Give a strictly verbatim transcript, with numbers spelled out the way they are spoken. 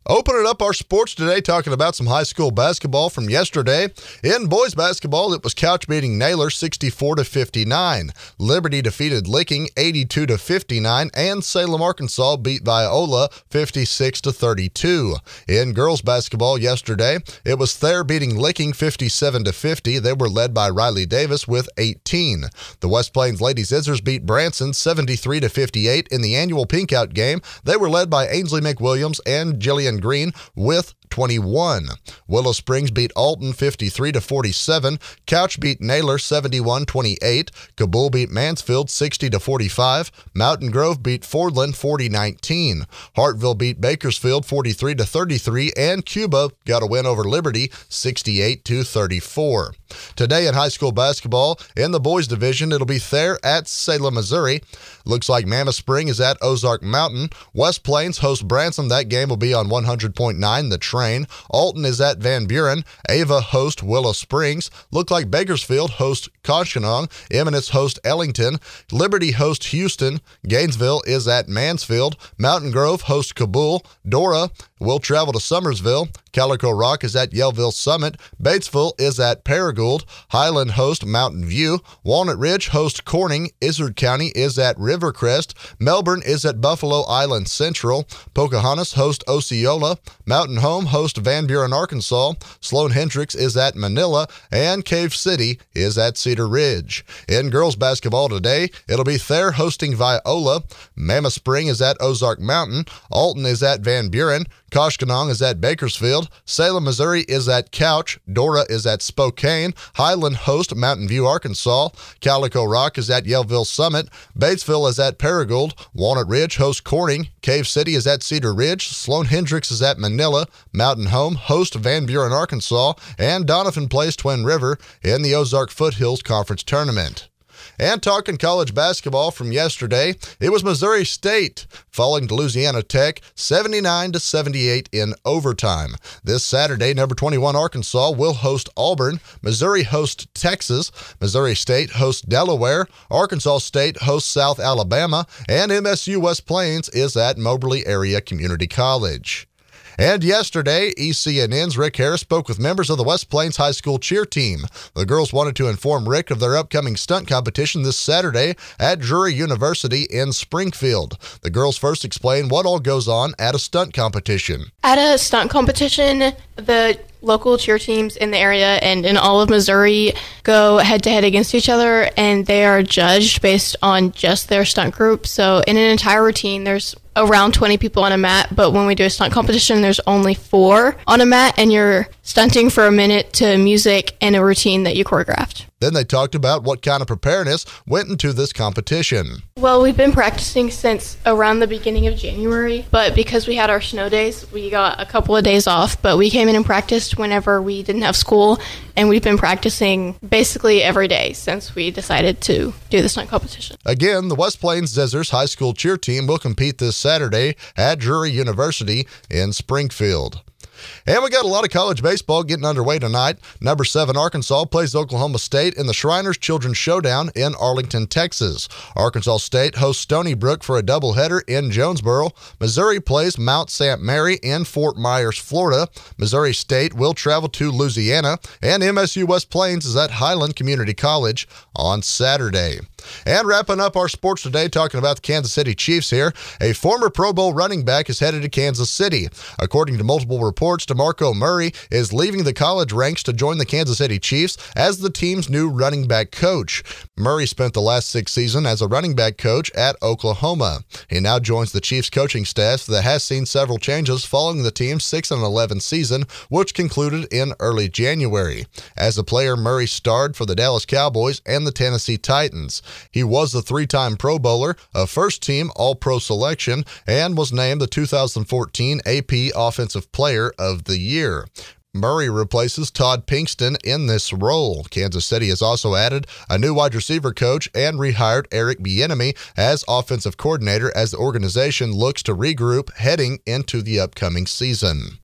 Opening up our sports today, talking about some high school basketball from yesterday. In boys basketball, it was Couch beating Naylor sixty-four to fifty-nine. Liberty defeated Licking eighty-two to fifty-nine, and Salem, Arkansas beat Viola fifty-six to thirty-two. In girls basketball yesterday, it was Thayer beating Licking fifty-seven to fifty. They were led by Riley Davis with eighteen. The West Plains Lady Zizzers beat Branson seventy-three to fifty-eight in the annual Pinkout game. They were led by Ainsley McWilliams and Jillian Green with twenty-one. Willow Springs beat Alton fifty-three to forty-seven. Couch beat Naylor seventy-one twenty-eight. Kabul beat Mansfield sixty to forty-five. Mountain Grove beat Fordland forty nineteen. Hartville beat Bakersfield forty-three to thirty-three, and Cuba got a win over Liberty sixty-eight to thirty-four. Today in high school basketball, in the boys division, it'll be Thayer at Salem, Missouri. Looks like Mammoth Spring is at Ozark Mountain. West Plains hosts Branson. That game will be on one hundred point nine The Train. Alton is at Van Buren. Ava hosts Willow Springs. Look like Bakersfield hosts Conshohocken. Eminence hosts Ellington. Liberty hosts Houston. Gainesville is at Mansfield. Mountain Grove hosts Kabul. Dora will travel to Summersville. Calico Rock is at Yellville Summit. Batesville is at Paragould. Highland hosts Mountain View. Walnut Ridge hosts Corning. Izard County is at Rivercrest. Melbourne is at Buffalo Island Central. Pocahontas hosts Osceola. Mountain Home hosts Van Buren, Arkansas. Sloan Hendricks is at Manila. And Cave City is at Cedar Ridge. In girls basketball today, it'll be Thayer hosting Viola. Mammoth Spring is at Ozark Mountain. Alton is at Van Buren. Koshkonong is at Bakersfield. Salem, Missouri is at Couch. Dora is at Spokane. Highland hosts Mountain View, Arkansas. Calico Rock is at Yellville Summit. Batesville is at Paragould. Walnut Ridge hosts Corning. Cave City is at Cedar Ridge. Sloan Hendricks is at Manila. Mountain Home hosts Van Buren, Arkansas. And Donovan plays Twin River in the Ozark Foothills Conference Tournament. And talking college basketball from yesterday, it was Missouri State falling to Louisiana Tech seventy-nine to seventy-eight in overtime. This Saturday, number twenty-one Arkansas will host Auburn. Missouri hosts Texas. Missouri State hosts Delaware. Arkansas State hosts South Alabama. And M S U West Plains is at Moberly Area Community College. And yesterday, E C N N's Rick Harris spoke with members of the West Plains High School cheer team. The girls wanted to inform Rick of their upcoming stunt competition this Saturday at Drury University in Springfield. The girls first explained what all goes on at a stunt competition. At a stunt competition, the local cheer teams in the area and in all of Missouri go head-to-head against each other, and they are judged based on just their stunt group. So in an entire routine, there's around twenty people on a mat, but when we do a stunt competition, there's only four on a mat, and you're stunting for a minute to music and a routine that you choreographed. Then they talked about what kind of preparedness went into this competition. Well, we've been practicing since around the beginning of January, but because we had our snow days, we got a couple of days off, but we came in and practiced whenever we didn't have school, and we've been practicing basically every day since we decided to do the stunt competition. Again, the West Plains Zizzers High School cheer team will compete this Saturday at Drury University in Springfield. And we got a lot of college baseball getting underway tonight. Number seven Arkansas plays Oklahoma State in the Shriners Children's Showdown in Arlington, Texas. Arkansas State hosts Stony Brook for a doubleheader in Jonesboro. Missouri plays Mount Saint Mary in Fort Myers, Florida. Missouri State will travel to Louisiana, and M S U West Plains is at Highland Community College on Saturday. And wrapping up our sports today, talking about the Kansas City Chiefs here, a former Pro Bowl running back is headed to Kansas City. According to multiple reports, DeMarco Murray is leaving the college ranks to join the Kansas City Chiefs as the team's new running back coach. Murray spent the last six seasons as a running back coach at Oklahoma. He now joins the Chiefs coaching staff that has seen several changes following the team's six and eleven season, which concluded in early January. As a player, Murray starred for the Dallas Cowboys and the Tennessee Titans. He was the three-time Pro Bowler, a first-team All-Pro selection, and was named the two thousand fourteen A P Offensive Player of the Year. Murray replaces Todd Pinkston in this role. Kansas City has also added a new wide receiver coach and rehired Eric Bieniemy as offensive coordinator as the organization looks to regroup heading into the upcoming season.